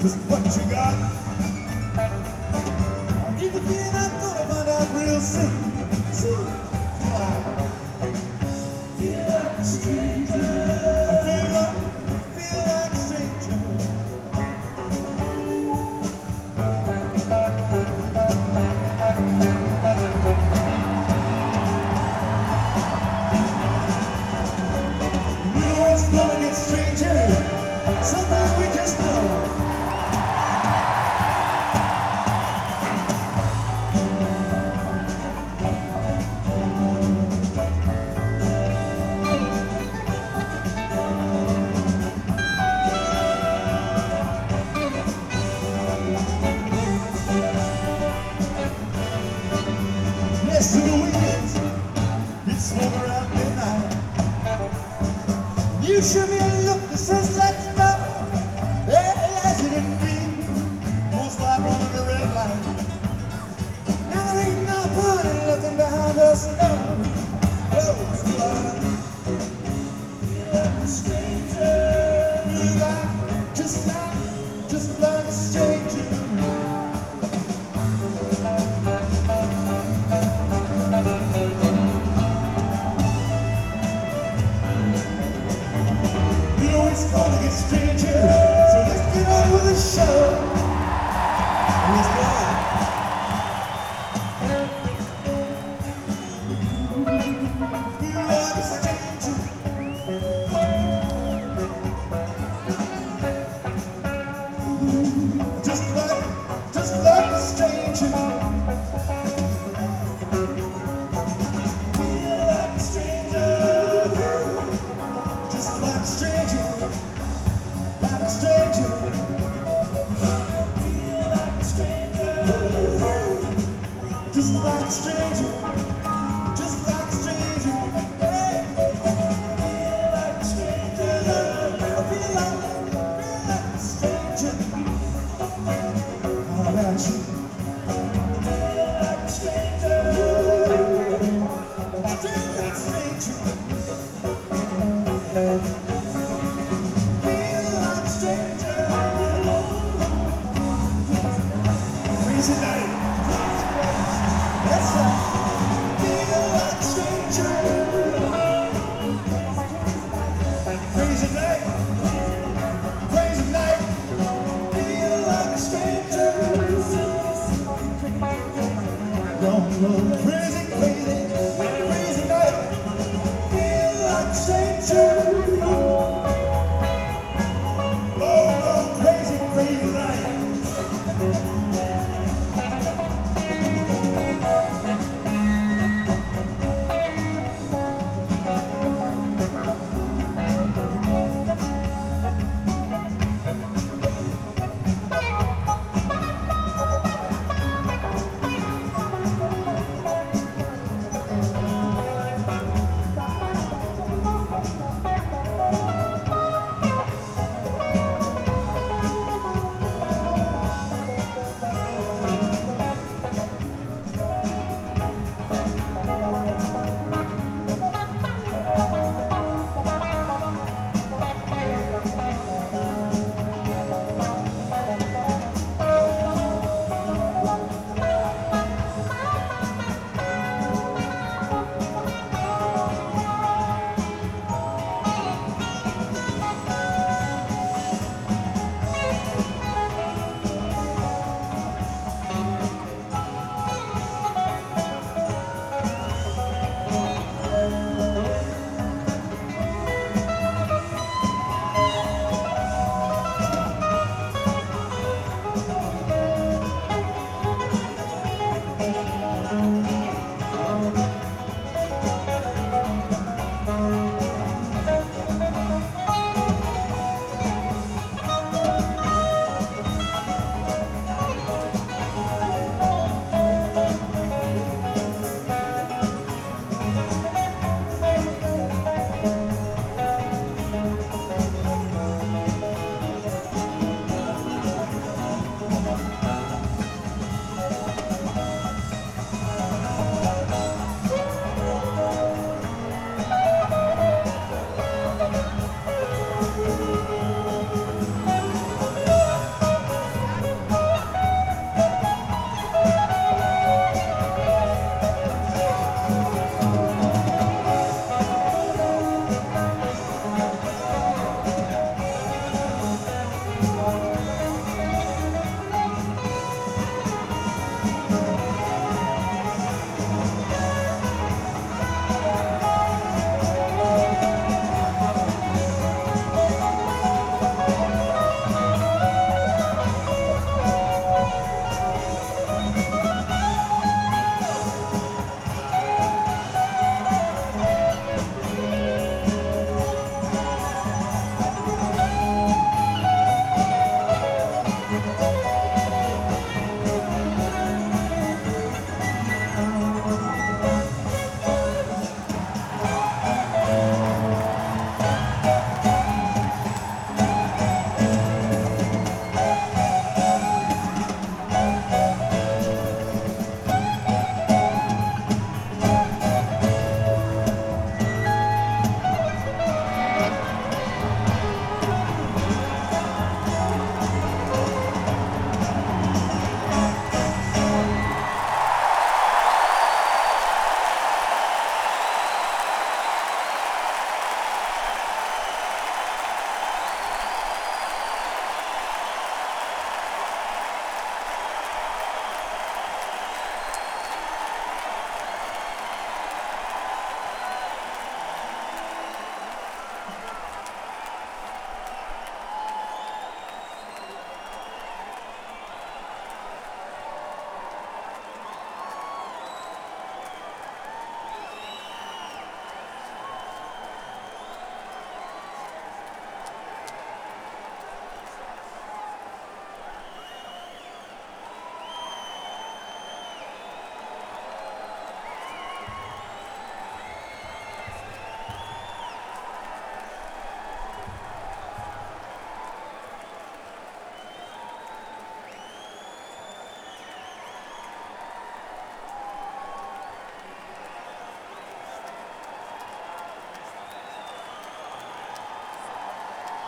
'cause what you got, even then I'm gonna find out real soon. So, feel like a stranger. I feel like a stranger. You know it's gonna get stranger. Sometimes we just know. Yes, to the weekends, it's swung around midnight. You show me a look that says let's go. Hey, as it didn't be, most like running the red light. Now there ain't no party looking behind us, no. Close the line. Feel like a stranger. You like, just like a stranger. It's gonna get stranger, so let's get on with the show. Let's go. Feel like a stranger. Just like a stranger. Feel like a stranger. Just like a stranger. Like a stranger, feel like a stranger, just like a stranger, just like a stranger, hey. Feel like a stranger, feel like a stranger. How about you? Feel like a stranger, feel like a stranger. Crazy night. That's right. Feel like a stranger. Crazy night. Crazy night. Feel like a stranger. Don't know.